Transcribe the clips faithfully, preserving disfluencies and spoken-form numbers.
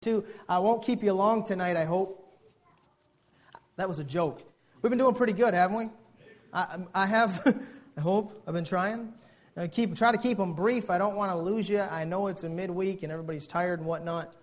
Two, I won't keep you long tonight, I hope. That was a joke. We've been doing pretty good, haven't we? I, I have, I hope. I've been trying. I keep try to keep them brief. I don't want to lose you. I know it's a midweek and everybody's tired and whatnot.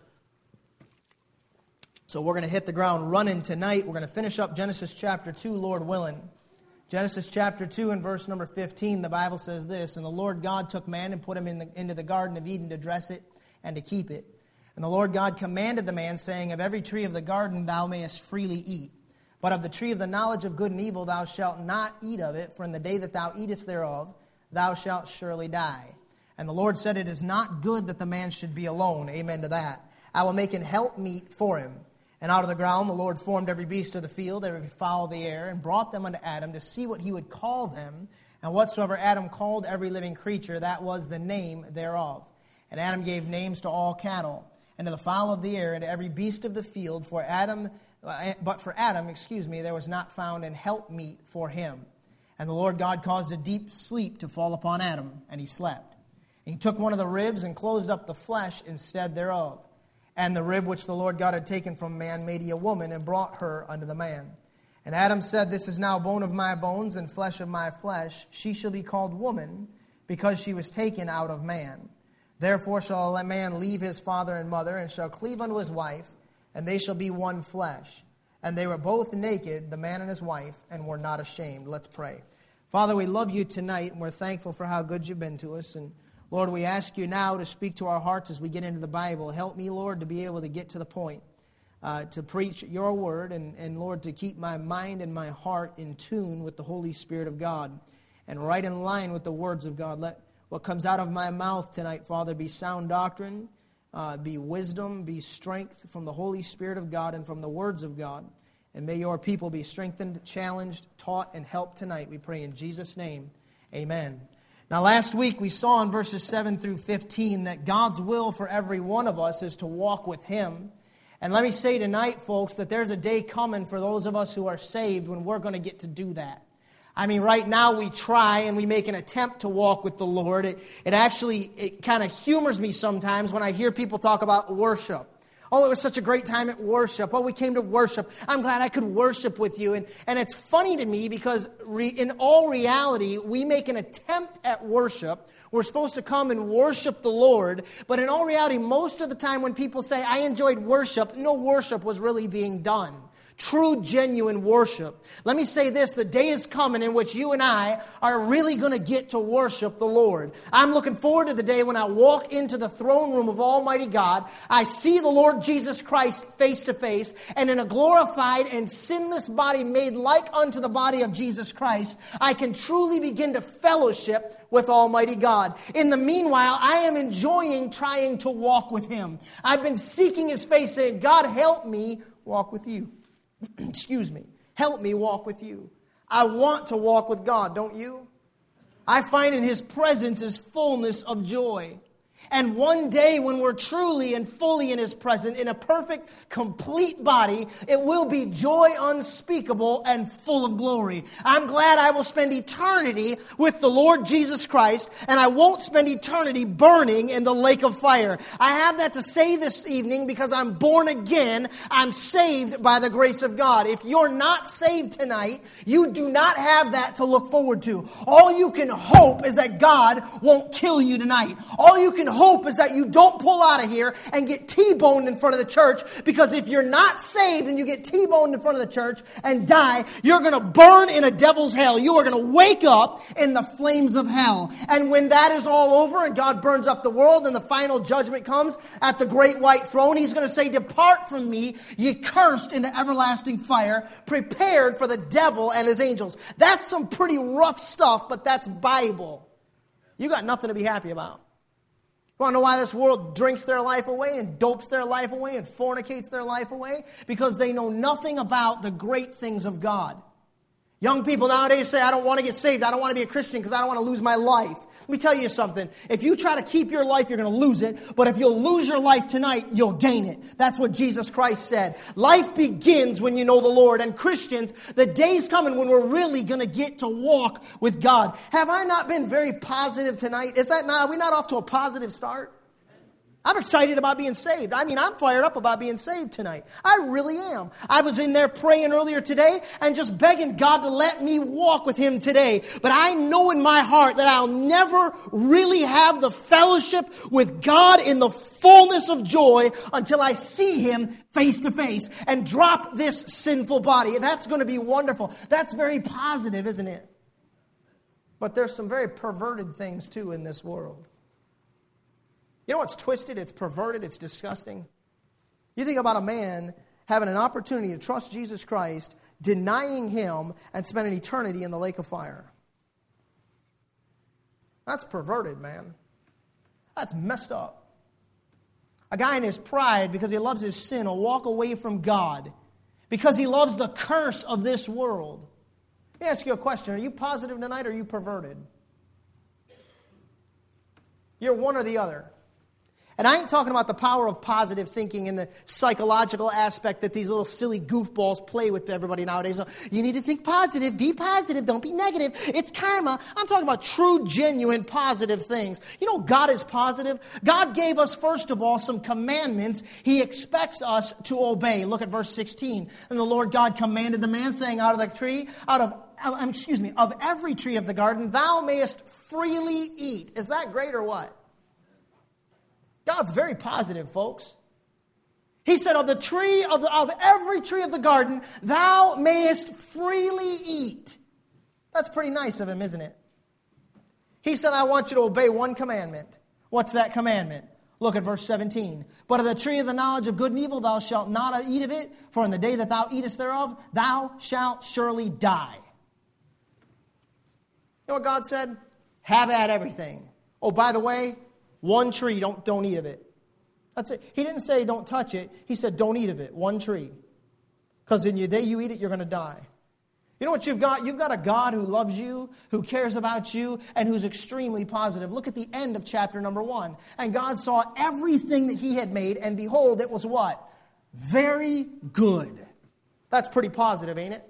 So we're going to hit the ground running tonight. We're going to finish up Genesis chapter two, Lord willing. Genesis chapter two and verse number fifteen, the Bible says this, "And the Lord God took man and put him in the, into the Garden of Eden to dress it and to keep it. And the Lord God commanded the man, saying, Of every tree of the garden thou mayest freely eat. But of the tree of the knowledge of good and evil thou shalt not eat of it, for in the day that thou eatest thereof thou shalt surely die. And the Lord said, It is not good that the man should be alone." Amen to that. "I will make an helpmeet for him. And out of the ground the Lord formed every beast of the field, every fowl of the air, and brought them unto Adam to see what he would call them. And whatsoever Adam called every living creature, that was the name thereof. And Adam gave names to all cattle, and to the fowl of the air, and to every beast of the field. For Adam, but for Adam, excuse me, there was not found an helpmeet for him. And the Lord God caused a deep sleep to fall upon Adam, and he slept. And he took one of the ribs and closed up the flesh instead thereof. And the rib which the Lord God had taken from man made he a woman, and brought her unto the man. And Adam said, This is now bone of my bones and flesh of my flesh. She shall be called woman, because she was taken out of man. Therefore shall a man leave his father and mother, and shall cleave unto his wife, and they shall be one flesh. And they were both naked, the man and his wife, and were not ashamed." Let's pray. Father, we love you tonight, and we're thankful for how good you've been to us. And Lord, we ask you now to speak to our hearts as we get into the Bible. Help me, Lord, to be able to get to the point, uh, to preach your word, and, and Lord, to keep my mind and my heart in tune with the Holy Spirit of God, and right in line with the words of God. Let what comes out of my mouth tonight, Father, be sound doctrine, uh, be wisdom, be strength from the Holy Spirit of God and from the words of God. And may your people be strengthened, challenged, taught, and helped tonight. We pray in Jesus' name. Amen. Now, last week we saw in verses seven through fifteen that God's will for every one of us is to walk with Him. And let me say tonight, folks, that there's a day coming for those of us who are saved when we're going to get to do that. I mean, right now we try and we make an attempt to walk with the Lord. It, it actually, it kind of humors me sometimes when I hear people talk about worship. Oh, it was such a great time at worship. Oh, we came to worship. I'm glad I could worship with you. And, and it's funny to me because re, in all reality, we make an attempt at worship. We're supposed to come and worship the Lord. But in all reality, most of the time when people say, I enjoyed worship, no worship was really being done. True, genuine worship. Let me say this, the day is coming in which you and I are really going to get to worship the Lord. I'm looking forward to the day when I walk into the throne room of Almighty God. I see the Lord Jesus Christ face to face, and in a glorified and sinless body made like unto the body of Jesus Christ, I can truly begin to fellowship with Almighty God. In the meanwhile, I am enjoying trying to walk with Him. I've been seeking His face, saying, God, help me walk with you. Excuse me. Help me walk with you. I want to walk with God, don't you? I find in His presence is fullness of joy. And one day when we're truly and fully in His presence, in a perfect, complete body, it will be joy unspeakable and full of glory. I'm glad I will spend eternity with the Lord Jesus Christ, and I won't spend eternity burning in the lake of fire. I have that to say this evening because I'm born again. I'm saved by the grace of God. If you're not saved tonight, you do not have that to look forward to. All you can hope is that God won't kill you tonight. All you can hope is that you don't pull out of here and get T-boned in front of the church, because if you're not saved and you get T-boned in front of the church and die, you're going to burn in a devil's hell. You are going to wake up in the flames of hell. And when that is all over and God burns up the world and the final judgment comes at the great white throne, He's going to say, Depart from me, ye cursed, into everlasting fire, prepared for the devil and his angels. That's some pretty rough stuff, but that's Bible. You got nothing to be happy about. You want to know why this world drinks their life away and dopes their life away and fornicates their life away? Because they know nothing about the great things of God. Young people nowadays say, I don't want to get saved. I don't want to be a Christian because I don't want to lose my life. Let me tell you something. If you try to keep your life, you're going to lose it. But if you'll lose your life tonight, you'll gain it. That's what Jesus Christ said. Life begins when you know the Lord. And Christians, the day's coming when we're really going to get to walk with God. Have I not been very positive tonight? Is that not, are we not off to a positive start? I'm excited about being saved. I mean, I'm fired up about being saved tonight. I really am. I was in there praying earlier today and just begging God to let me walk with Him today. But I know in my heart that I'll never really have the fellowship with God in the fullness of joy until I see Him face to face and drop this sinful body. That's going to be wonderful. That's very positive, isn't it? But there's some very perverted things too in this world. You know what's twisted? It's perverted. It's disgusting. You think about a man having an opportunity to trust Jesus Christ, denying Him, and spending eternity in the lake of fire. That's perverted, man. That's messed up. A guy in his pride, because he loves his sin, will walk away from God because he loves the curse of this world. Let me ask you a question. Are you positive tonight or are you perverted? You're one or the other. And I ain't talking about the power of positive thinking and the psychological aspect that these little silly goofballs play with everybody nowadays. You need to think positive, be positive, don't be negative. It's karma. I'm talking about true, genuine, positive things. You know, God is positive. God gave us, first of all, some commandments He expects us to obey. Look at verse sixteen. And the Lord God commanded the man, saying, out of the tree, out of, um, excuse me, of every tree of the garden, thou mayest freely eat. Is that great or what? God's very positive, folks. He said, of the tree, of, the, of every tree of the garden, thou mayest freely eat. That's pretty nice of Him, isn't it? He said, I want you to obey one commandment. What's that commandment? Look at verse seventeen. But of the tree of the knowledge of good and evil, thou shalt not eat of it, for in the day that thou eatest thereof, thou shalt surely die. You know what God said? Have at everything. Oh, by the way, one tree, don't, don't eat of it. That's it. He didn't say don't touch it. He said don't eat of it. One tree. Because in the day you eat it, you're going to die. You know what you've got? You've got a God who loves you, who cares about you, and who's extremely positive. Look at the end of chapter number one. And God saw everything that He had made, and behold, it was what? Very good. That's pretty positive, ain't it?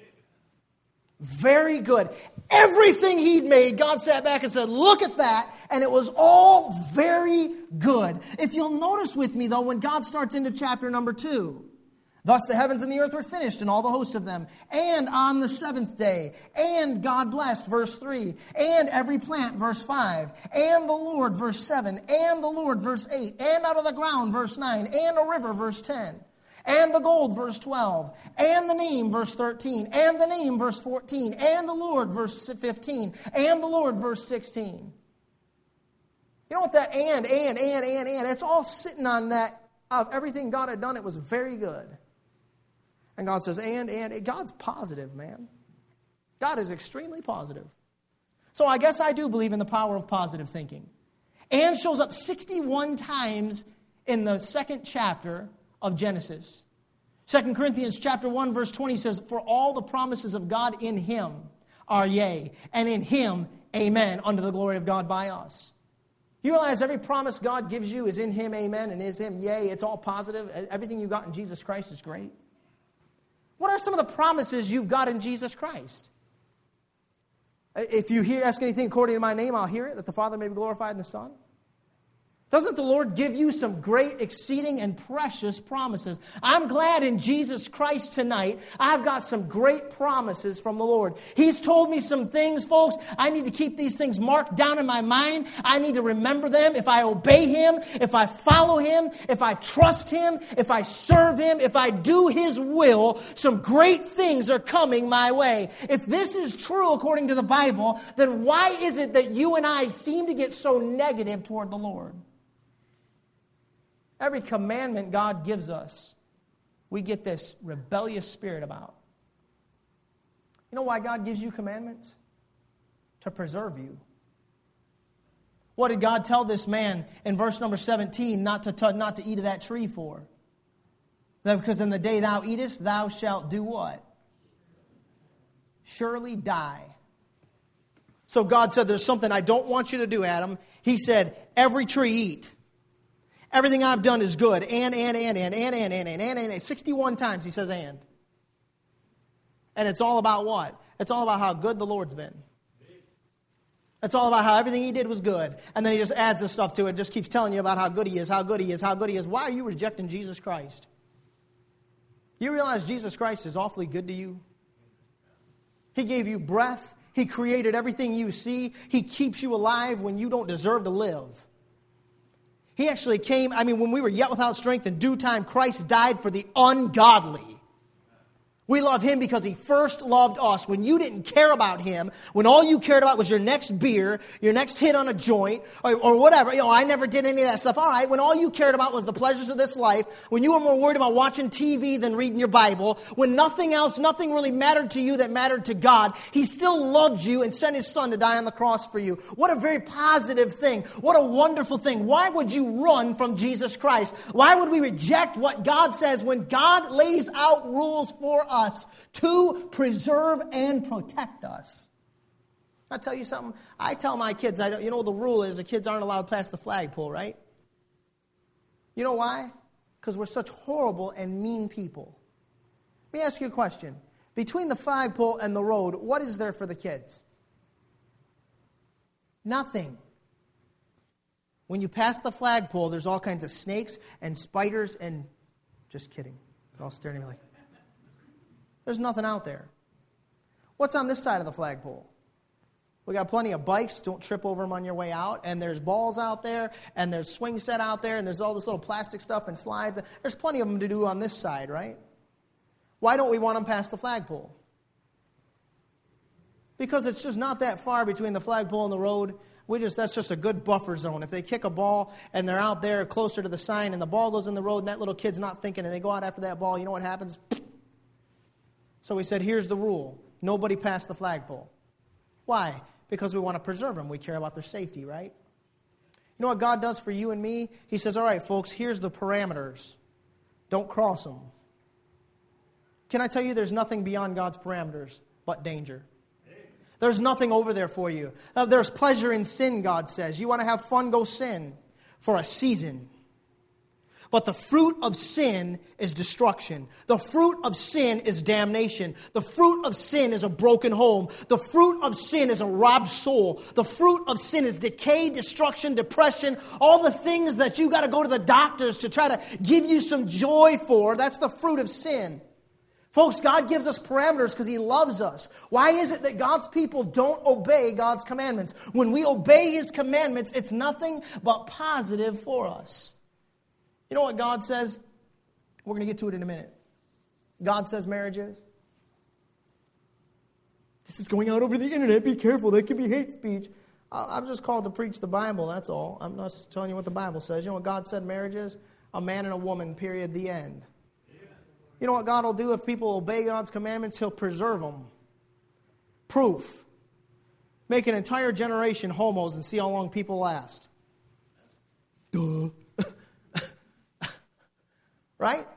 Very good. Everything He'd made, God sat back and said, look at that, and it was all very good. If you'll notice with me, though, when God starts into chapter number two, thus the heavens and the earth were finished, and all the host of them, and on the seventh day, and God blessed, verse three, and every plant, verse five, and the Lord, verse seven, and the Lord, verse eight, and out of the ground, verse nine, and a river, verse ten. And the gold, verse twelve, and the name, verse thirteen, and the name, verse fourteen, and the Lord, verse fifteen, and the Lord, verse sixteen. You know what that and, and, and, and, and, it's all sitting on that of everything God had done. It was very good. And God says, and, and, God's positive, man. God is extremely positive. So I guess I do believe in the power of positive thinking. And shows up sixty-one times in the second chapter of Genesis. Second Corinthians chapter one verse twenty says, for all the promises of God in Him are yea, and in Him amen, unto the glory of God by us. You realize every promise God gives you is in Him amen, and is Him yea. It's all positive. Everything you got in Jesus Christ is great. What are some of the promises you've got in Jesus Christ? If you hear, ask anything according to my name, I'll hear it, that the Father may be glorified in the Son. Doesn't the Lord give you some great, exceeding, and precious promises? I'm glad in Jesus Christ tonight I've got some great promises from the Lord. He's told me some things, folks. I need to keep these things marked down in my mind. I need to remember them. If I obey Him, if I follow Him, if I trust Him, if I serve Him, if I do His will, some great things are coming my way. If this is true according to the Bible, then why is it that you and I seem to get so negative toward the Lord? Every commandment God gives us, we get this rebellious spirit about. You know why God gives you commandments? To preserve you. What did God tell this man in verse number seventeen not to, t- not to eat of that tree for? That because in the day thou eatest, thou shalt do what? Surely die. So God said, there's something I don't want you to do, Adam. He said, every tree eat. Everything I've done is good. And, and, and, and, and, and, and, and, and, and. sixty-one times He says and. And it's all about what? It's all about how good the Lord's been. It's all about how everything he did was good. And then he just adds this stuff to it, just keeps telling you about how good he is, how good he is, how good he is. Why are you rejecting Jesus Christ? You realize Jesus Christ is awfully good to you? He gave you breath. He created everything you see. He keeps you alive when you don't deserve to live. He actually came, I mean, when we were yet without strength, in due time, Christ died for the ungodly. We love Him because He first loved us. When you didn't care about Him, when all you cared about was your next beer, your next hit on a joint, or, or whatever. You know, I never did any of that stuff. All right, when all you cared about was the pleasures of this life, when you were more worried about watching T V than reading your Bible, when nothing else, nothing really mattered to you that mattered to God, He still loved you and sent His Son to die on the cross for you. What a very positive thing. What a wonderful thing. Why would you run from Jesus Christ? Why would we reject what God says when God lays out rules for us? Us to preserve and protect us? I'll tell you something. I tell my kids, I don't, you know the rule is the kids aren't allowed past the flagpole, right? You know why? Because we're such horrible and mean people. Let me ask you a question. Between the flagpole and the road, what is there for the kids? Nothing. When you pass the flagpole, there's all kinds of snakes and spiders and... Just kidding. They're all staring at me like... There's nothing out there. What's on this side of the flagpole? We got plenty of bikes. Don't trip over them on your way out. And there's balls out there. And there's swing set out there. And there's all this little plastic stuff and slides. There's plenty of them to do on this side, right? Why don't we want them past the flagpole? Because it's just not that far between the flagpole and the road. We just that's just a good buffer zone. If they kick a ball and they're out there closer to the sign and the ball goes in the road and that little kid's not thinking and they go out after that ball, you know what happens? So we said, here's the rule. Nobody past the flagpole. Why? Because we want to preserve them. We care about their safety, right? You know what God does for you and me? He says, all right, folks, here's the parameters. Don't cross them. Can I tell you there's nothing beyond God's parameters but danger? There's nothing over there for you. Uh, there's pleasure in sin, God says. You want to have fun, go sin for a season. But the fruit of sin is destruction. The fruit of sin is damnation. The fruit of sin is a broken home. The fruit of sin is a robbed soul. The fruit of sin is decay, destruction, depression, all the things that you got to go to the doctors to try to give you some joy for. That's the fruit of sin. Folks, God gives us parameters because He loves us. Why is it that God's people don't obey God's commandments? When we obey His commandments, it's nothing but positive for us. You know what God says? We're going to get to it in a minute. God says marriage is. This is going out over the internet. Be careful. That could be hate speech. I'm just called to preach the Bible. That's all. I'm not telling you what the Bible says. You know what God said marriage is? A man and a woman, period, the end. You know what God will do if people obey God's commandments? He'll preserve them. Proof. Make an entire generation homos and see how long people last. Duh. Right?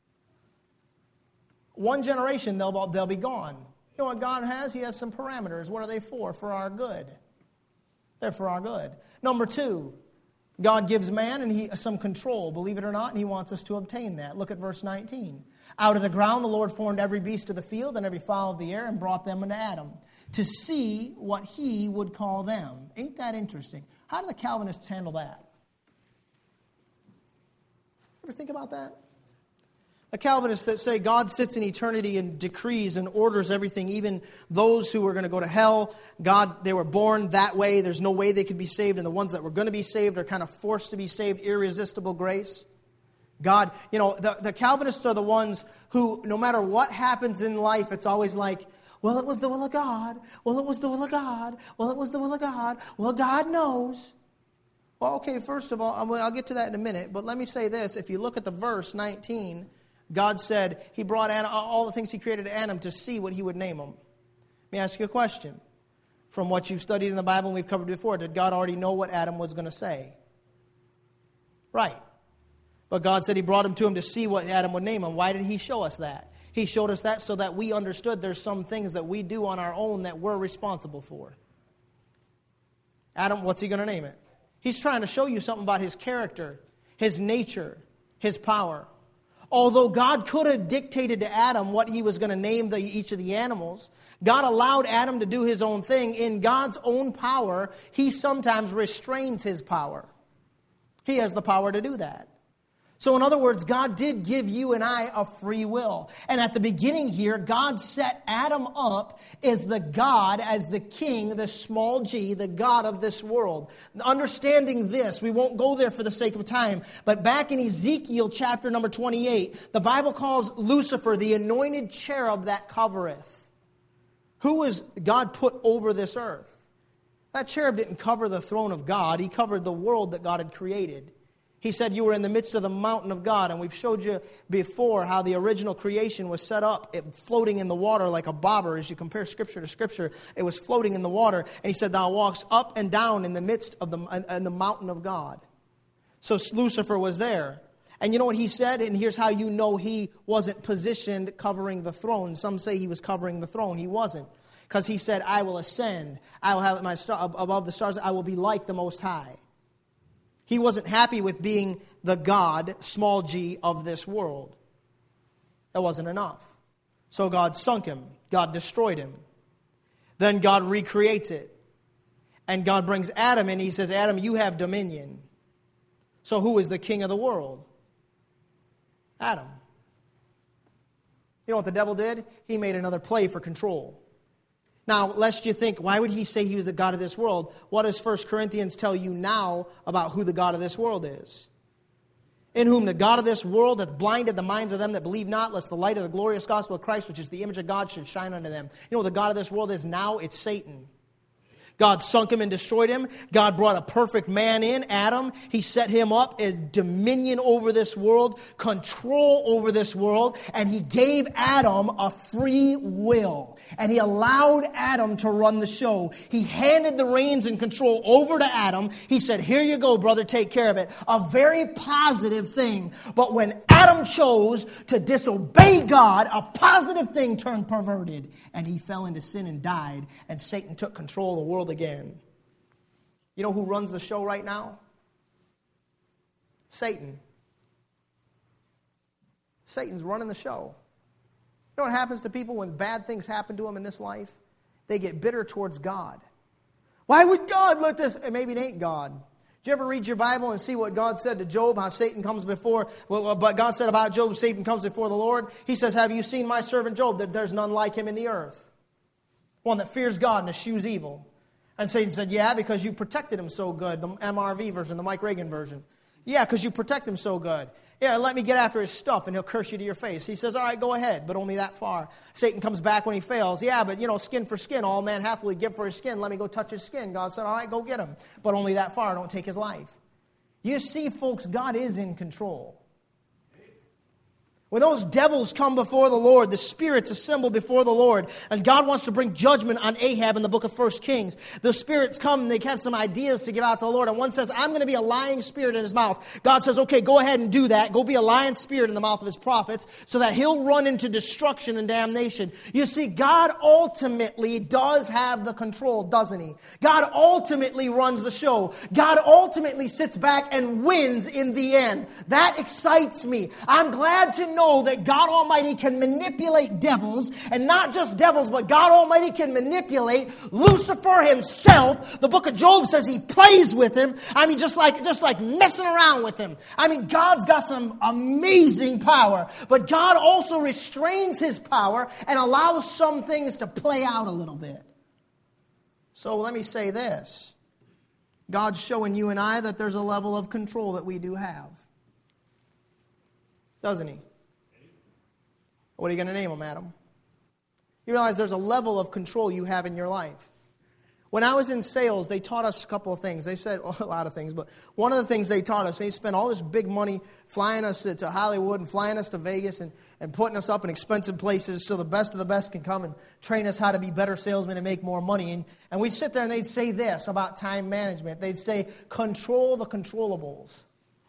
One generation, they'll, they'll be gone. You know what God has? He has some parameters. What are they for? For our good. They're for our good. Number two, God gives man and he some control, believe it or not, and He wants us to obtain that. Look at verse nineteen. Out of the ground the Lord formed every beast of the field and every fowl of the air and brought them unto Adam to see what He would call them. Ain't that interesting? How do the Calvinists handle that? Ever think about that? The Calvinists that say God sits in eternity and decrees and orders everything, even those who were going to go to hell, God, they were born that way. There's no way they could be saved. And the ones that were going to be saved are kind of forced to be saved. Irresistible grace. God, you know, the, the Calvinists are the ones who, no matter what happens in life, it's always like, well, it was the will of God. Well, it was the will of God. Well, it was the will of God. Well, God knows. Well, okay, first of all, I'll get to that in a minute. But let me say this. If you look at the verse nineteen, God said He brought Adam, all the things He created to Adam to see what He would name them. Let me ask you a question. From what you've studied in the Bible and we've covered before, did God already know what Adam was going to say? Right. But God said He brought him to him to see what Adam would name him. Why did He show us that? He showed us that so that we understood there's some things that we do on our own that we're responsible for. Adam, what's He going to name it? He's trying to show you something about His character, His nature, His power. Although God could have dictated to Adam what he was going to name the, each of the animals, God allowed Adam to do his own thing. In God's own power, he sometimes restrains his power. He has the power to do that. So in other words, God did give you and I a free will. And at the beginning here, God set Adam up as the God, as the king, the small g, the God of this world. Understanding this, we won't go there for the sake of time, but back in Ezekiel chapter number twenty-eight, the Bible calls Lucifer the anointed cherub that covereth. Who was God put over this earth? That cherub didn't cover the throne of God. He covered the world that God had created. He said you were in the midst of the mountain of God, and we've showed you before how the original creation was set up, it floating in the water like a bobber. As you compare Scripture to Scripture, it was floating in the water. And he said, thou walks up and down in the midst of the, in the mountain of God. So Lucifer was there. And you know what he said? And here's how you know he wasn't positioned covering the throne. Some say he was covering the throne. He wasn't. Because he said, I will ascend. I will have my star above the stars. I will be like the Most High. He wasn't happy with being the God, small g, of this world. That wasn't enough. So God sunk him. God destroyed him. Then God recreates it. And God brings Adam in. He says, Adam, you have dominion. So who is the king of the world? Adam. You know what the devil did? He made another play for control. Now, lest you think, why would he say he was the God of this world? What does First Corinthians tell you now about who the God of this world is? In whom the God of this world hath blinded the minds of them that believe not, lest the light of the glorious gospel of Christ, which is the image of God, should shine unto them. You know what the God of this world is now? It's Satan. God sunk him and destroyed him. God brought a perfect man in, Adam. He set him up as dominion over this world, control over this world, and he gave Adam a free will. And he allowed Adam to run the show. He handed the reins and control over to Adam. He said, here you go, brother, take care of it. A very positive thing. But when Adam chose to disobey God, a positive thing turned perverted. And he fell into sin and died. And Satan took control of the world again. You know who runs the show right now? Satan. Satan's running the show. You know what happens to people when bad things happen to them in this life? They get bitter towards God. Why would God let this? And maybe it ain't God. Did you ever read your Bible and see what God said to Job, how Satan comes before, well, but God said about Job, Satan comes before the Lord? He says, have you seen my servant Job, that there's none like him in the earth? One that fears God and eschews evil. And Satan said, yeah, because you protected him so good. The M R V version, the Mike Reagan version. Yeah, because you protect him so good. Yeah, let me get after his stuff and he'll curse you to your face. He says, all right, go ahead, but only that far. Satan comes back when he fails. Yeah, but, you know, skin for skin. All man hathily give for his skin. Let me go touch his skin. God said, all right, go get him. But only that far. Don't take his life. You see, folks, God is in control. When those devils come before the Lord, the spirits assemble before the Lord, and God wants to bring judgment on Ahab in the book of First Kings. The spirits come and they have some ideas to give out to the Lord, and one says, I'm going to be a lying spirit in his mouth. God says, okay, go ahead and do that. Go be a lying spirit in the mouth of his prophets so that he'll run into destruction and damnation. You see, God ultimately does have the control, doesn't he? God ultimately runs the show. God ultimately sits back and wins in the end. That excites me. I'm glad to know know that God Almighty can manipulate devils, and not just devils, but God Almighty can manipulate Lucifer himself. The book of Job says he plays with him. I mean, just like, just like messing around with him. I mean, God's got some amazing power, but God also restrains his power and allows some things to play out a little bit. So let me say this. God's showing you and I that there's a level of control that we do have. Doesn't he? What are you going to name them, Adam? You realize there's a level of control you have in your life. When I was in sales, they taught us a couple of things. They said well, a lot of things, but one of the things they taught us, they spent all this big money flying us to Hollywood and flying us to Vegas and, and putting us up in expensive places so the best of the best can come and train us how to be better salesmen and make more money. And, and we'd sit there and they'd say this about time management. They'd say, control the controllables.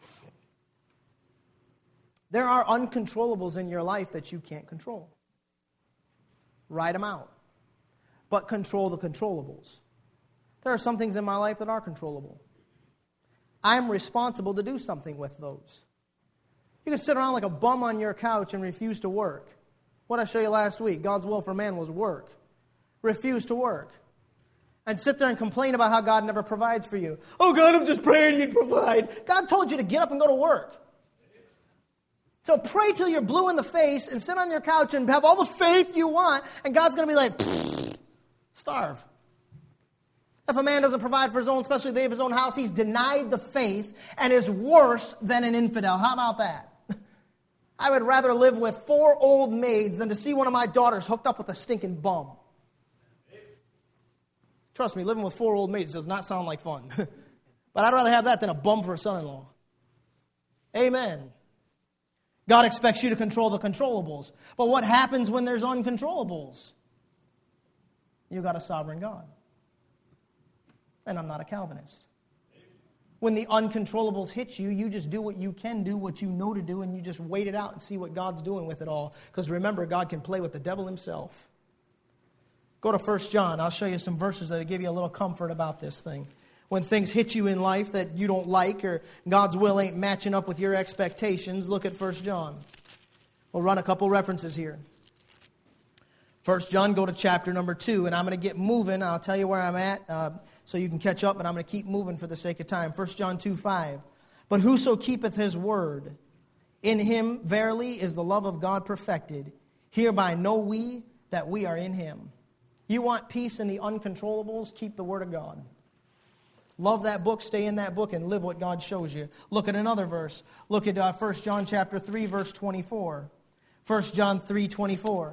There are uncontrollables in your life that you can't control. Write them out. But control the controllables. There are some things in my life that are controllable. I'm responsible to do something with those. You can sit around like a bum on your couch and refuse to work. What did I show you last week? God's will for man was work. refuse to work and sit there and complain about how God never provides for you. Oh, God, I'm just praying you'd provide. God told you to get up and go to work. So pray till you're blue in the face and sit on your couch and have all the faith you want, and God's going to be like, starve. If a man doesn't provide for his own, especially they of his own house, he's denied the faith and is worse than an infidel. How about that? I would rather live with four old maids than to see one of my daughters hooked up with a stinking bum. Trust me, living with four old maids does not sound like fun. But I'd rather have that than a bum for a son-in-law. Amen. God expects you to control the controllables. But what happens when there's uncontrollables? You got a sovereign God. And I'm not a Calvinist. When the uncontrollables hit you, you just do what you can do, what you know to do, and you just wait it out and see what God's doing with it all. Because remember, God can play with the devil himself. Go to First John. I'll show you some verses that will give you a little comfort about this thing. When things hit you in life that you don't like or God's will ain't matching up with your expectations, look at First John. We'll run a couple references here. First John, go to chapter number two, and I'm going to get moving. I'll tell you where I'm at uh, so you can catch up, but I'm going to keep moving for the sake of time. First John two five. But whoso keepeth his word, in him verily is the love of God perfected. Hereby know we that we are in him. You want peace in the uncontrollables? Keep the word of God. Love that book, stay in that book, and live what God shows you. Look at another verse. Look at uh, First John chapter three, verse twenty-four. First John three twenty-four.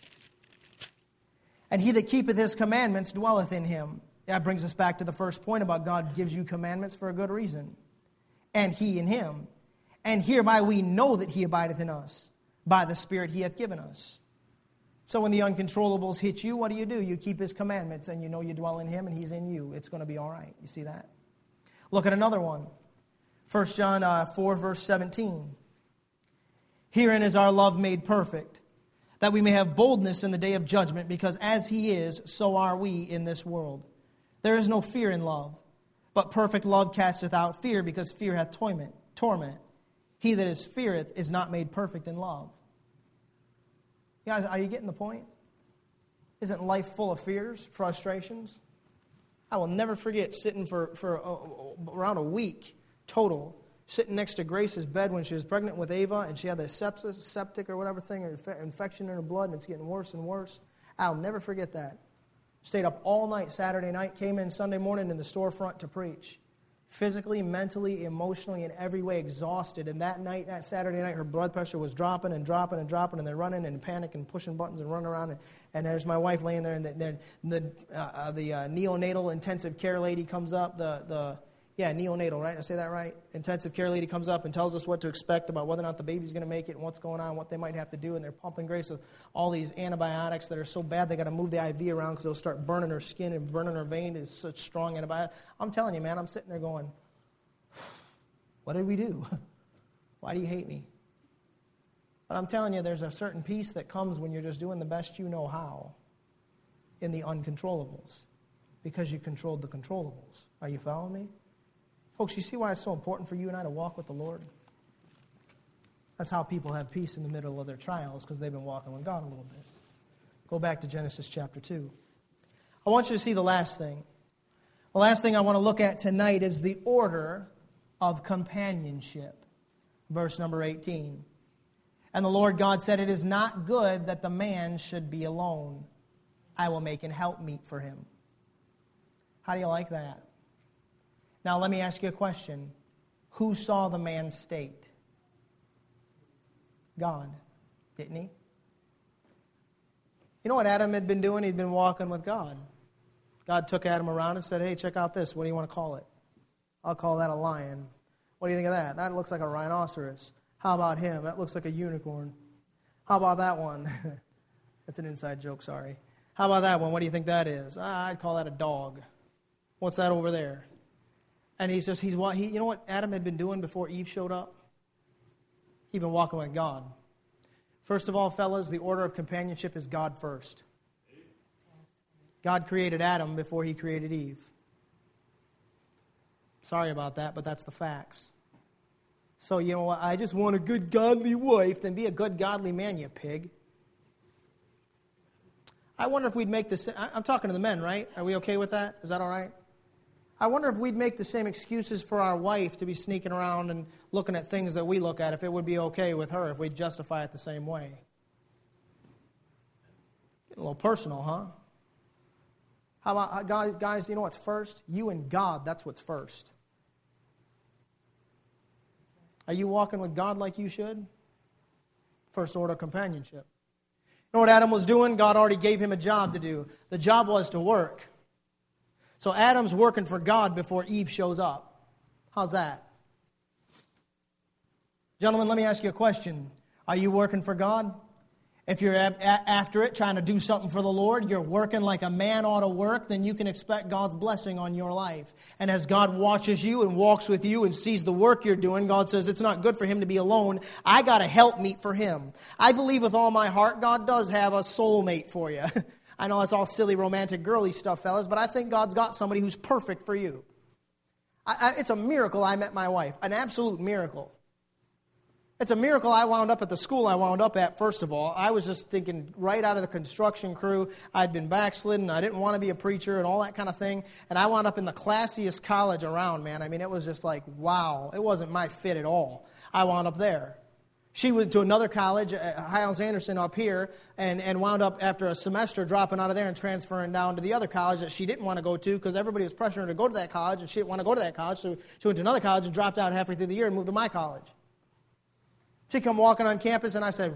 And he that keepeth his commandments dwelleth in him. That brings us back to the first point about God gives you commandments for a good reason. And he in him. And hereby we know that he abideth in us, by the Spirit he hath given us. So when the uncontrollables hit you, what do you do? You keep his commandments, and you know you dwell in him, and he's in you. It's going to be all right. You see that? Look at another one. First John uh, four, verse seventeen. Herein is our love made perfect, that we may have boldness in the day of judgment, because as he is, so are we in this world. There is no fear in love, but perfect love casteth out fear, because fear hath torment. torment. He that is feareth is not made perfect in love. Guys, are you getting the point? Isn't life full of fears, frustrations? I will never forget sitting for, for uh, around a week total, sitting next to Grace's bed when she was pregnant with Ava, and she had the sepsis, septic or whatever thing, or infection in her blood, and it's getting worse and worse. I'll never forget that. Stayed up all night Saturday night, came in Sunday morning in the storefront to preach. Physically, mentally, emotionally, in every way exhausted. And that night, that Saturday night, her blood pressure was dropping and dropping and dropping, and they're running and panic and pushing buttons and running around. And, and there's my wife laying there, and the, the, uh, the uh, neonatal intensive care lady comes up, the, the yeah, neonatal, right? Did I say that right? Intensive care lady comes up and tells us what to expect about whether or not the baby's going to make it and what's going on, what they might have to do. And they're pumping Grace with all these antibiotics that are so bad they got to move the I V around because they'll start burning her skin and burning her vein. It's such strong antibiotics. I'm telling you, man, I'm sitting there going, what did we do? Why do you hate me? But I'm telling you, there's a certain peace that comes when you're just doing the best you know how in the uncontrollables, because you controlled the controllables. Are you following me? Folks, you see why it's so important for you and I to walk with the Lord? That's how people have peace in the middle of their trials, because they've been walking with God a little bit. Go back to Genesis chapter two. I want you to see the last thing. The last thing I want to look at tonight is the order of companionship. Verse number eighteen. And the Lord God said, it is not good that the man should be alone. I will make an helpmeet for him. How do you like that? Now let me ask you a question. Who saw the man's state? God, didn't he? You know what Adam had been doing? He'd been walking with God. God took Adam around and said, hey, check out this. What do you want to call it? I'll call that a lion. What do you think of that? That looks like a rhinoceros. How about him? That looks like a unicorn. How about that one? That's an inside joke, sorry. How about that one? What do you think that is? Ah, I'd call that a dog. What's that over there? And he's just, he's he, you know what Adam had been doing before Eve showed up? He'd been walking with God. First of all, fellas, the order of companionship is God first. God created Adam before he created Eve. Sorry about that, but that's the facts. So, you know what? I just want a good, godly wife. Then be a good, godly man, you pig. I wonder if we'd make this, I'm talking to the men, right? Are we okay with that? Is that all right? I wonder if we'd make the same excuses for our wife to be sneaking around and looking at things that we look at, if it would be okay with her, if we'd justify it the same way. Getting a little personal, huh? How about, guys, guys, you know what's first? You and God, that's what's first. Are you walking with God like you should? First order companionship. You know what Adam was doing? God already gave him a job to do. The job was to work. So Adam's working for God before Eve shows up. How's that? Gentlemen, let me ask you a question. Are you working for God? If you're after it, trying to do something for the Lord, you're working like a man ought to work, then you can expect God's blessing on your life. And as God watches you and walks with you and sees the work you're doing, God says it's not good for him to be alone. I got a helpmeet for him. I believe with all my heart God does have a soulmate for you. I know it's all silly, romantic, girly stuff, fellas, but I think God's got somebody who's perfect for you. I, I, it's a miracle I met my wife, an absolute miracle. It's a miracle I wound up at the school I wound up at, first of all. I was just thinking right out of the construction crew. I'd been backslidden. I didn't want to be a preacher and all that kind of thing. And I wound up in the classiest college around, man. I mean, it was just like, wow. It wasn't my fit at all. I wound up there. She went to another college, Hiles-Anderson up here, and, and wound up after a semester dropping out of there and transferring down to the other college that she didn't want to go to because everybody was pressuring her to go to that college, and she didn't want to go to that college. So she went to another college and dropped out halfway through the year and moved to my college. She come walking on campus, and I said,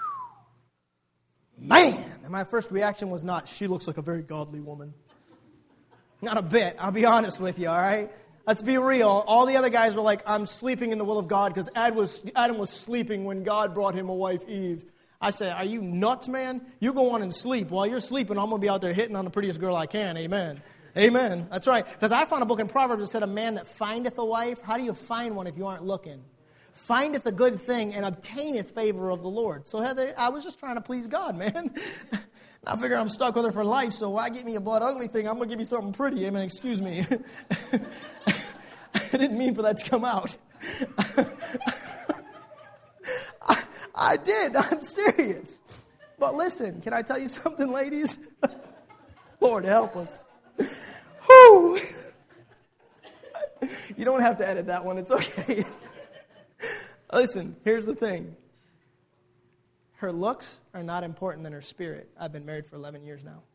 man! And my first reaction was not, she looks like a very godly woman. Not a bit. I'll be honest with you, all right? Let's be real. All the other guys were like, I'm sleeping in the will of God because Adam was, Adam was sleeping when God brought him a wife, Eve. I said, are you nuts, man? You go on and sleep. While you're sleeping, I'm going to be out there hitting on the prettiest girl I can. Amen. Amen. That's right. Because I found a book in Proverbs that said, a man that findeth a wife, how do you find one if you aren't looking? Findeth a good thing and obtaineth favor of the Lord. So Heather, I was just trying to please God, man. I figure I'm stuck with her for life, so why get me a blood ugly thing? I'm going to give you something pretty. Amen. Excuse me. I didn't mean for that to come out. I, I did. I'm serious. But listen, can I tell you something, ladies? Lord, help us. Whew. You don't have to edit that one. It's okay. Listen, here's the thing. Her looks are not important than her spirit. I've been married for eleven years now.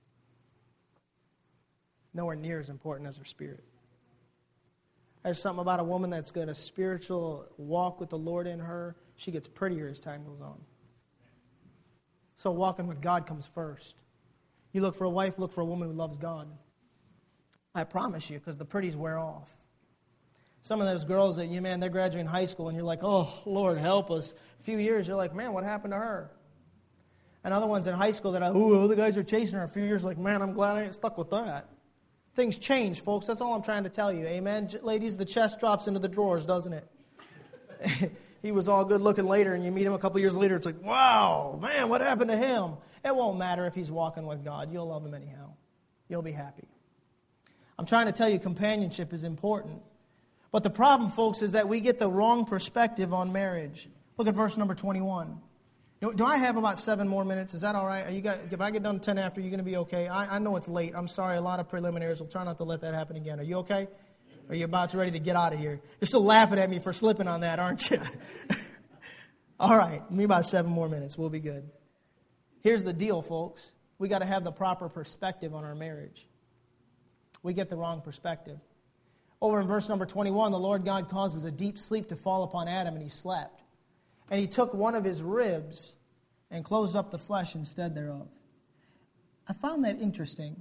Nowhere near as important as her spirit. There's something about a woman that's got a spiritual walk with the Lord in her. She gets prettier as time goes on. So walking with God comes first. You look for a wife, look for a woman who loves God. I promise you, because the pretties wear off. Some of those girls that you, man, they're graduating high school and you're like, oh, Lord, help us. A few years, you're like, man, what happened to her? And other ones in high school that, oh, other guys are chasing her. A few years, like, man, I'm glad I ain't stuck with that. Things change, folks. That's all I'm trying to tell you. Amen? Ladies, the chest drops into the drawers, doesn't it? He was all good looking later, and you meet him a couple years later. It's like, wow, man, what happened to him? It won't matter if he's walking with God. You'll love him anyhow. You'll be happy. I'm trying to tell you companionship is important. But the problem, folks, is that we get the wrong perspective on marriage. Look at verse number twenty-one. Do I have about seven more minutes? Is that all right? Are you guys, if I get done ten after, you're going to be okay? I, I know it's late. I'm sorry. A lot of preliminaries. We'll try not to let that happen again. Are you okay? Are you about to ready to get out of here? You're still laughing at me for slipping on that, aren't you? All right. Give me about seven more minutes. We'll be good. Here's the deal, folks. We got to have the proper perspective on our marriage. We get the wrong perspective. Over in verse number twenty-one, the Lord God causes a deep sleep to fall upon Adam, and he slept. And he took one of his ribs and closed up the flesh instead thereof. I found that interesting.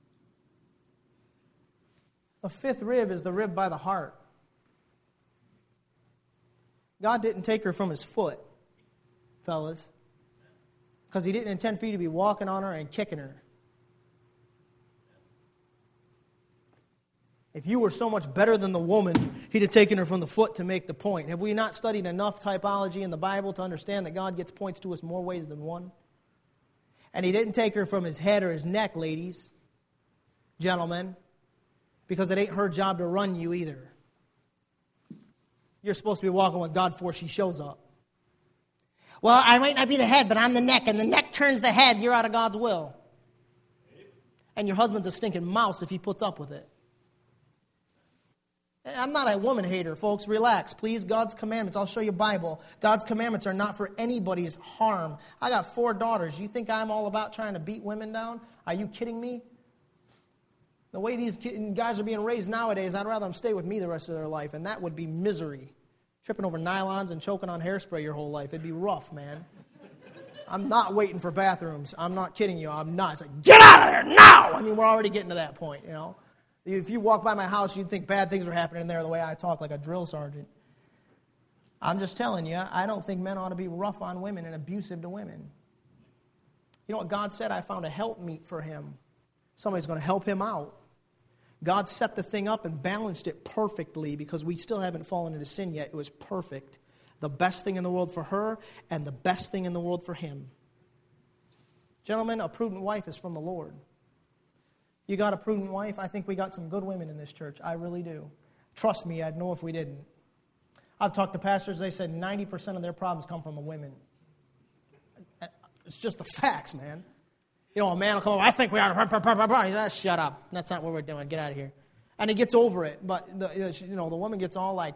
The fifth rib is the rib by the heart. God didn't take her from his foot, fellas, because he didn't intend for you to be walking on her and kicking her. If you were so much better than the woman, he'd have taken her from the foot to make the point. Have we not studied enough typology in the Bible to understand that God gets points to us more ways than one? And he didn't take her from his head or his neck, ladies, gentlemen, because it ain't her job to run you either. You're supposed to be walking with God before she shows up. Well, I might not be the head, but I'm the neck, and the neck turns the head. You're out of God's will. And your husband's a stinking mouse if he puts up with it. I'm not a woman hater, folks. Relax, please. God's commandments. I'll show you Bible. God's commandments are not for anybody's harm. I got four daughters. You think I'm all about trying to beat women down? Are you kidding me? The way these guys are being raised nowadays, I'd rather them stay with me the rest of their life, and that would be misery. Tripping over nylons and choking on hairspray your whole life. It'd be rough, man. I'm not waiting for bathrooms. I'm not kidding you. I'm not. It's like, get out of there now! I mean, we're already getting to that point, you know. If you walk by my house, you'd think bad things were happening in there the way I talk like a drill sergeant. I'm just telling you, I don't think men ought to be rough on women and abusive to women. You know what God said? I found a helpmeet for him. Somebody's going to help him out. God set the thing up and balanced it perfectly because we still haven't fallen into sin yet. It was perfect. The best thing in the world for her and the best thing in the world for him. Gentlemen, a prudent wife is from the Lord. You got a prudent wife? I think we got some good women in this church. I really do. Trust me, I'd know if we didn't. I've talked to pastors, they said ninety percent of their problems come from the women. It's just the facts, man. You know, a man will come over, I think we ought to, he says, shut up. That's not what we're doing. Get out of here. And he gets over it. But, the, you know, the woman gets all like,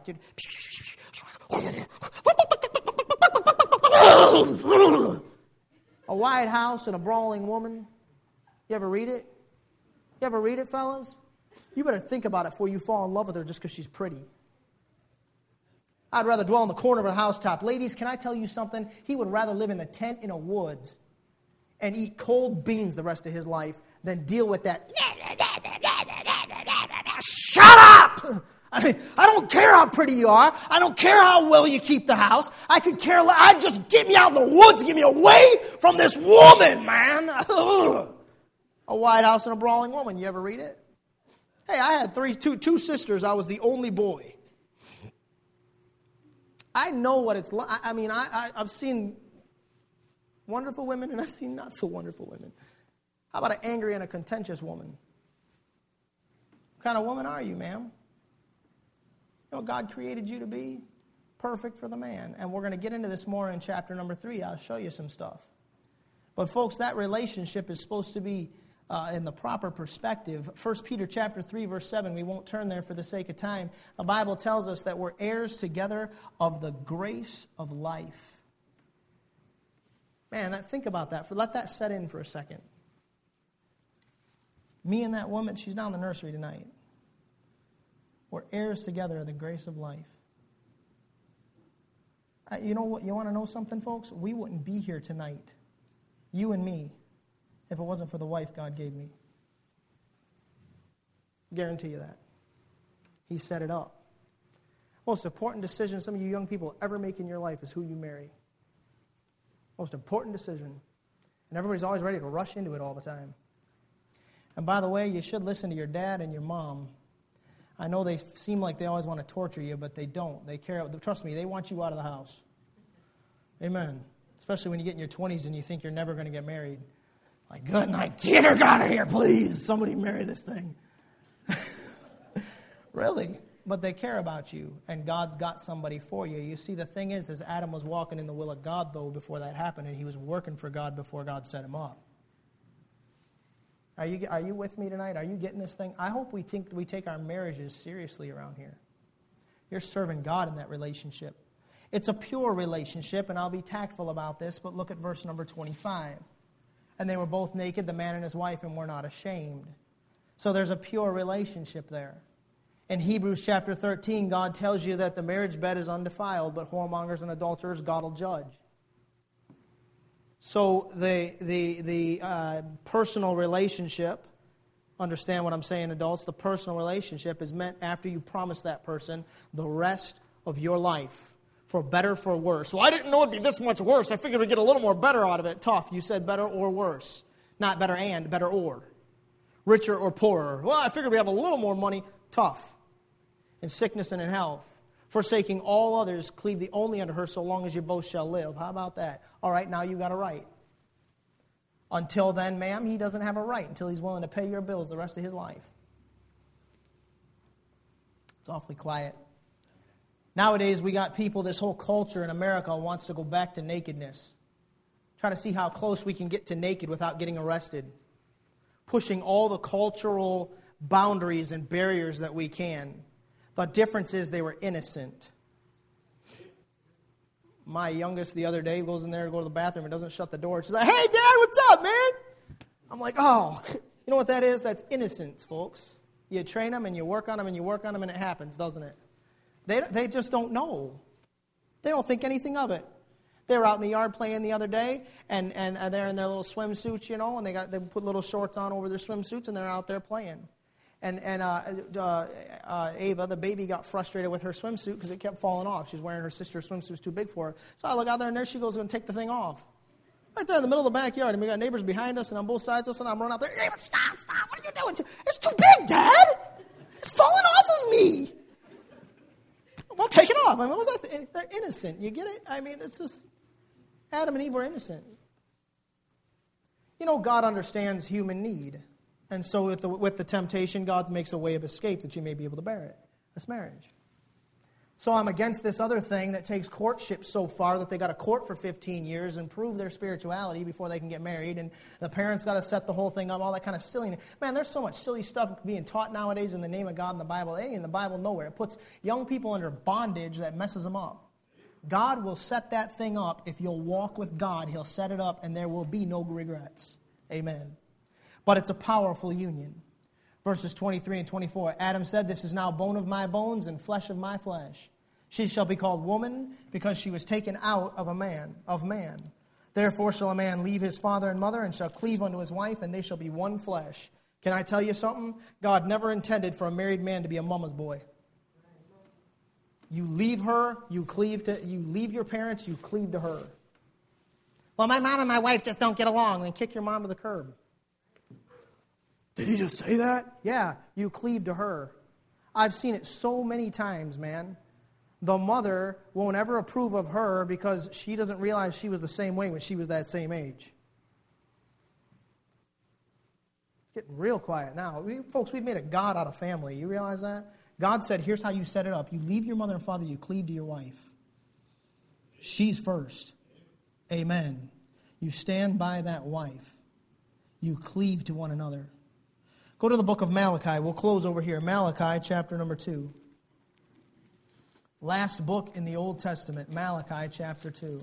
a White House and a brawling woman. You ever read it? You ever read it, fellas? You better think about it before you fall in love with her just because she's pretty. I'd rather dwell in the corner of a housetop. Ladies, can I tell you something? He would rather live in a tent in a woods and eat cold beans the rest of his life than deal with that. Shut up! I mean, I don't care how pretty you are. I don't care how well you keep the house. I could care less. I just get me out in the woods, get me away from this woman, man. A White House and a brawling woman. You ever read it? Hey, I had three, two, two sisters. I was the only boy. I know what it's like. I mean, I, I, I've seen wonderful women and I've seen not so wonderful women. How about an angry and a contentious woman? What kind of woman are you, ma'am? You know what God created you to be? Perfect for the man. And we're going to get into this more in chapter number three. I'll show you some stuff. But folks, that relationship is supposed to be Uh, in the proper perspective. First Peter chapter three, verse seven, we won't turn there for the sake of time. The Bible tells us that we're heirs together of the grace of life. Man, that, think about that. For, let that set in for a second. Me and that woman, she's down in the nursery tonight. We're heirs together of the grace of life. Uh, you know what? You want to know something, folks? We wouldn't be here tonight, you and me, if it wasn't for the wife God gave me. Guarantee you that. He set it up. Most important decision some of you young people ever make in your life is who you marry. Most important decision. And everybody's always ready to rush into it all the time. And by the way, you should listen to your dad and your mom. I know they seem like they always want to torture you, but they don't. They care. Trust me, they want you out of the house. Amen. Especially when you get in your twenties and you think you're never going to get married. Like, good night, get her out of here, please. Somebody marry this thing. Really? But they care about you, and God's got somebody for you. You see, the thing is, is Adam was walking in the will of God, though, before that happened, and he was working for God before God set him up. Are you, are you with me tonight? Are you getting this thing? I hope we think we take our marriages seriously around here. You're serving God in that relationship. It's a pure relationship, and I'll be tactful about this, but look at verse number twenty-five. And they were both naked, the man and his wife, and were not ashamed. So there's a pure relationship there. In Hebrews chapter thirteen, God tells you that the marriage bed is undefiled, but whoremongers and adulterers God will judge. So the the the uh, personal relationship, understand what I'm saying, adults, the personal relationship is meant after you promise that person the rest of your life. For better, for worse. Well, I didn't know it'd be this much worse. I figured we'd get a little more better out of it. Tough. You said better or worse. Not better and, better or. Richer or poorer. Well, I figured we'd have a little more money. Tough. In sickness and in health. Forsaking all others, cleave the only unto her so long as you both shall live. How about that? All right, now you got a right. Until then, ma'am, he doesn't have a right until he's willing to pay your bills the rest of his life. It's awfully quiet. Nowadays, we got people, this whole culture in America wants to go back to nakedness. Try to see how close we can get to naked without getting arrested. pushing all the cultural boundaries and barriers that we can. The difference is they were innocent. My youngest the other day goes in there to go to the bathroom and doesn't shut the door. She's like, "Hey, Dad, what's up, man?" I'm like, oh, you know what that is? That's innocence, folks. You train them and you work on them and you work on them and it happens, doesn't it? They, they just don't know. They don't think anything of it. They were out in the yard playing the other day, and, and they're in their little swimsuits, you know, and they got they put little shorts on over their swimsuits, and they're out there playing. And and uh, uh, uh, Ava, the baby, got frustrated with her swimsuit because it kept falling off. She's wearing her sister's swimsuit, was too big for her. So I look out there, and there she goes and take the thing off. Right there in the middle of the backyard, and we got neighbors behind us, and on both sides of us, and I'm running out there. Ava, stop, stop! What are you doing? It's too big, Dad. It's falling off of me. Well, take it off. I mean, what was I? Th- they're innocent. You get it? I mean, it's just Adam and Eve were innocent. You know, God understands human need. And so with the, with the temptation, God makes a way of escape that you may be able to bear it. That's marriage. So I'm against this other thing that takes courtship so far that they got to court for fifteen years and prove their spirituality before they can get married. And the parents got to set the whole thing up, all that kind of silliness. Man, there's so much silly stuff being taught nowadays in the name of God in the Bible. It ain't in the Bible nowhere. It puts young people under bondage that messes them up. God will set that thing up. If you'll walk with God, He'll set it up and there will be no regrets. Amen. But it's a powerful union. Verses twenty-three and twenty-four. Adam said, "This is now bone of my bones and flesh of my flesh. She shall be called woman because she was taken out of a man, of man. Therefore shall a man leave his father and mother and shall cleave unto his wife, and they shall be one flesh." Can I tell you something? God never intended for a married man to be a mama's boy. You leave her, you cleave to, you leave your parents, you cleave to her. Well, my mom and my wife just don't get along. Then kick your mom to the curb. Did he just say that? Yeah, you cleave to her. I've seen it so many times, man. The mother won't ever approve of her because she doesn't realize she was the same way when she was that same age. It's getting real quiet now. We, folks, we've made a God out of family. You realize that? God said, here's how you set it up. You leave your mother and father, you cleave to your wife. She's first. Amen. You stand by that wife. You cleave to one another. Go to the book of Malachi. We'll close over here. Malachi chapter number two. Last book in the Old Testament, Malachi chapter two.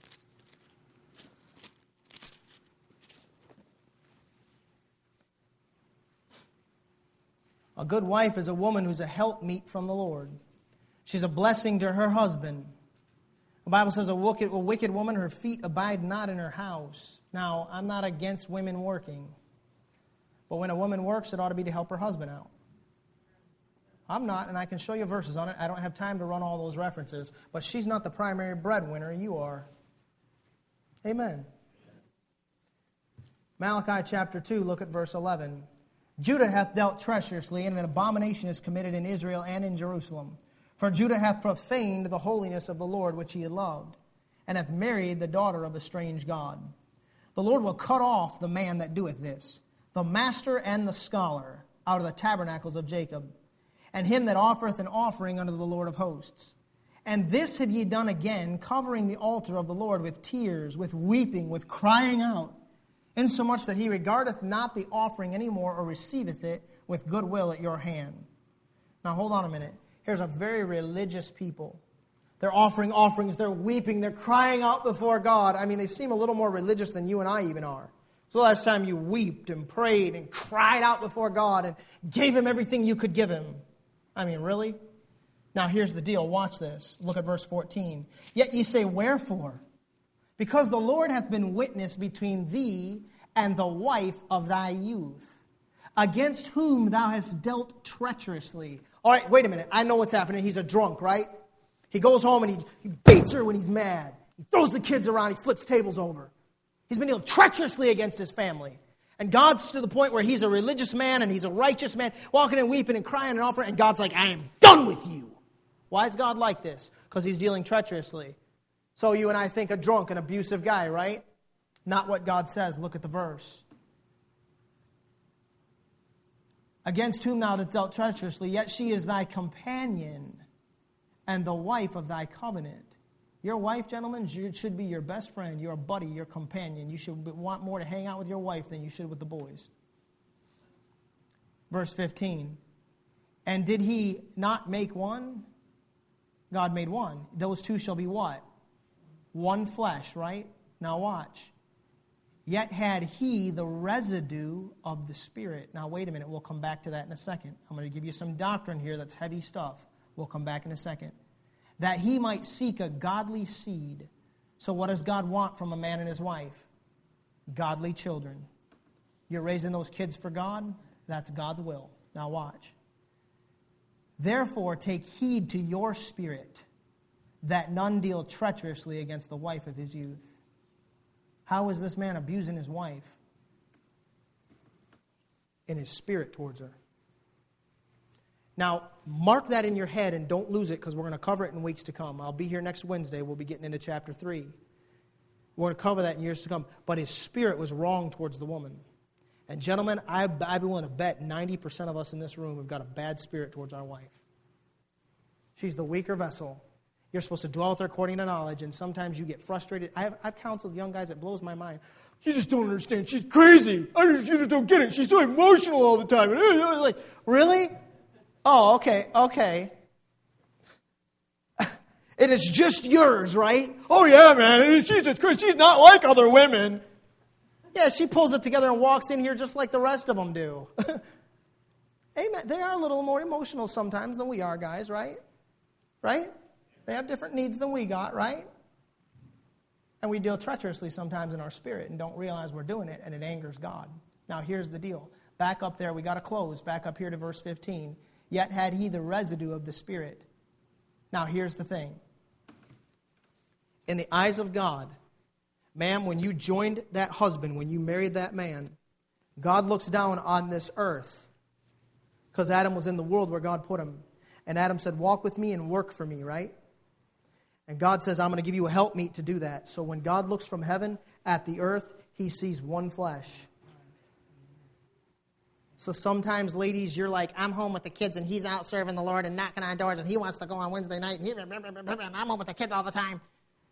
A good wife is a woman who's a helpmeet from the Lord. She's a blessing to her husband. The Bible says a wicked, a wicked woman, her feet abide not in her house. Now, I'm not against women working. But when a woman works, it ought to be to help her husband out. I'm not, and I can show you verses on it. I don't have time to run all those references. But she's not the primary breadwinner. You are. Amen. Malachi chapter two, look at verse eleven. Judah hath dealt treacherously, and an abomination is committed in Israel and in Jerusalem. For Judah hath profaned the holiness of the Lord which he had loved, and hath married the daughter of a strange god. The Lord will cut off the man that doeth this, the master and the scholar, out of the tabernacles of Jacob, and him that offereth an offering unto the Lord of hosts. And this have ye done again, covering the altar of the Lord with tears, with weeping, with crying out, insomuch that he regardeth not the offering any more, or receiveth it with goodwill at your hand. Now hold on a minute. Here's a very religious people. They're offering offerings, they're weeping, they're crying out before God. I mean, they seem a little more religious than you and I even are. So the last time you wept and prayed and cried out before God and gave Him everything you could give Him. I mean, really? Now here's the deal. Watch this. Look at verse fourteen. Yet ye say, wherefore? Because the Lord hath been witness between thee and the wife of thy youth, against whom thou hast dealt treacherously. All right, wait a minute. I know what's happening. He's a drunk, right? He goes home and he, he beats her when he's mad. He throws the kids around. He flips tables over. He's been dealing treacherously against his family. And God's to the point where he's a religious man and he's a righteous man, walking and weeping and crying and offering, and God's like, I am done with you. Why is God like this? Because he's dealing treacherously. So you and I think a drunk, an abusive guy, right? Not what God says. Look at the verse. Against whom thou hast dealt treacherously, yet she is thy companion and the wife of thy covenant. Your wife, gentlemen, should be your best friend, your buddy, your companion. You should want more to hang out with your wife than you should with the boys. Verse fifteen. And did he not make one? God made one. Those two shall be what? One flesh, right? Now watch. Yet had he the residue of the Spirit. Now wait a minute, we'll come back to that in a second. I'm going to give you some doctrine here that's heavy stuff. We'll come back in a second. That he might seek a godly seed. So what does God want from a man and his wife? Godly children. You're raising those kids for God? That's God's will. Now watch. Therefore take heed to your spirit, that none deal treacherously against the wife of his youth. How is this man abusing his wife? In his spirit towards her. Now, mark that in your head and don't lose it, because we're going to cover it in weeks to come. I'll be here next Wednesday. We'll be getting into chapter three. We're going to cover that in years to come. But his spirit was wrong towards the woman. And gentlemen, I, I'd be willing to bet ninety percent of us in this room have got a bad spirit towards our wife. She's the weaker vessel. You're supposed to dwell with her according to knowledge, and sometimes you get frustrated. I've, I've counseled young guys, it blows my mind. You just don't understand. She's crazy. I just, you just don't get it. She's so emotional all the time. Like, really? Oh, okay, okay. And it's just yours, right? Oh, yeah, man. She's just crazy. She's not like other women. Yeah, she pulls it together and walks in here just like the rest of them do. Amen. They are a little more emotional sometimes than we are, guys, right? Right? They have different needs than we got, right? And we deal treacherously sometimes in our spirit and don't realize we're doing it, and it angers God. Now, here's the deal. Back up there, we got to close. Back up here to verse fifteen. Yet had he the residue of the Spirit. Now, here's the thing. In the eyes of God, ma'am, when you joined that husband, when you married that man, God looks down on this earth, because Adam was in the world where God put him. And Adam said, walk with me and work for me, right? And God says, I'm going to give you a helpmeet to do that. So when God looks from heaven at the earth, he sees one flesh. So sometimes, ladies, you're like, I'm home with the kids and he's out serving the Lord and knocking on doors and he wants to go on Wednesday night and, he, and I'm home with the kids all the time.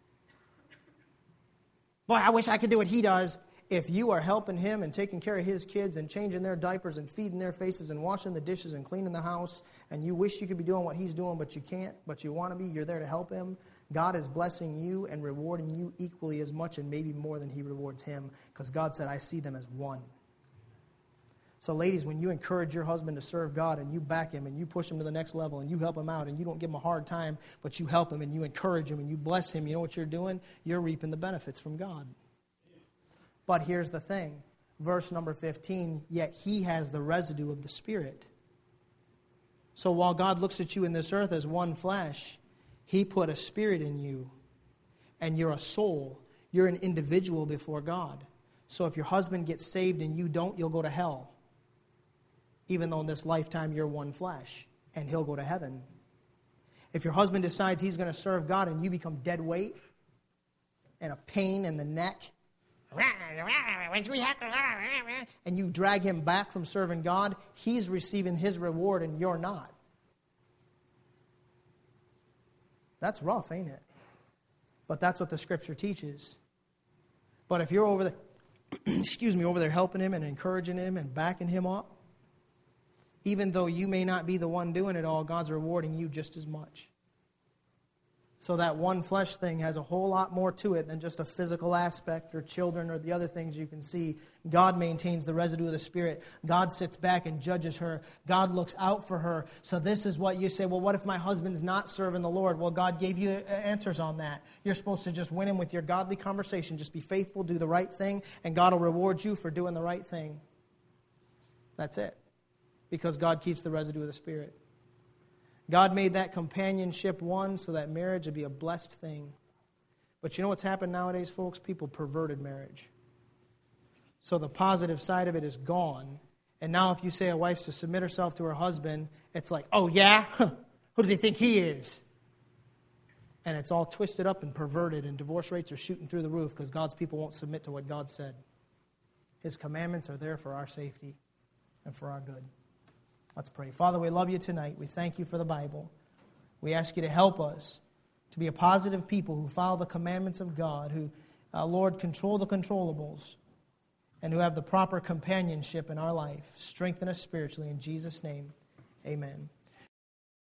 Boy, I wish I could do what he does. If you are helping him and taking care of his kids and changing their diapers and feeding their faces and washing the dishes and cleaning the house, and you wish you could be doing what he's doing, but you can't, but you want to be, you're there to help him, God is blessing you and rewarding you equally as much and maybe more than he rewards him, because God said, I see them as one. So ladies, when you encourage your husband to serve God and you back him and you push him to the next level and you help him out and you don't give him a hard time, but you help him and you encourage him and you bless him, you know what you're doing? You're reaping the benefits from God. But here's the thing. Verse number fifteen, yet he has the residue of the Spirit. So while God looks at you in this earth as one flesh, he put a spirit in you. And you're a soul. You're an individual before God. So if your husband gets saved and you don't, you'll go to hell. Even though in this lifetime you're one flesh. And he'll go to heaven. If your husband decides he's going to serve God and you become dead weight and a pain in the neck, and you drag him back from serving God, he's receiving his reward and you're not. That's rough, ain't it? But that's what the Scripture teaches. But if you're over there, excuse me, over there helping him and encouraging him and backing him up, even though you may not be the one doing it all, God's rewarding you just as much. So that one flesh thing has a whole lot more to it than just a physical aspect or children or the other things you can see. God maintains the residue of the Spirit. God sits back and judges her. God looks out for her. So this is what you say, well, what if my husband's not serving the Lord? Well, God gave you answers on that. You're supposed to just win him with your godly conversation. Just be faithful, do the right thing, and God will reward you for doing the right thing. That's it. Because God keeps the residue of the Spirit. God made that companionship one so that marriage would be a blessed thing. But you know what's happened nowadays, folks? People perverted marriage. So the positive side of it is gone. And now if you say a wife's to submit herself to her husband, it's like, oh yeah? Huh. Who does he think he is? And it's all twisted up and perverted, and divorce rates are shooting through the roof because God's people won't submit to what God said. His commandments are there for our safety and for our good. Let's pray. Father, we love you tonight. We thank you for the Bible. We ask you to help us to be a positive people who follow the commandments of God, who, uh, Lord, control the controllables. and who have the proper companionship in our life. Strengthen us spiritually. In Jesus' name, amen.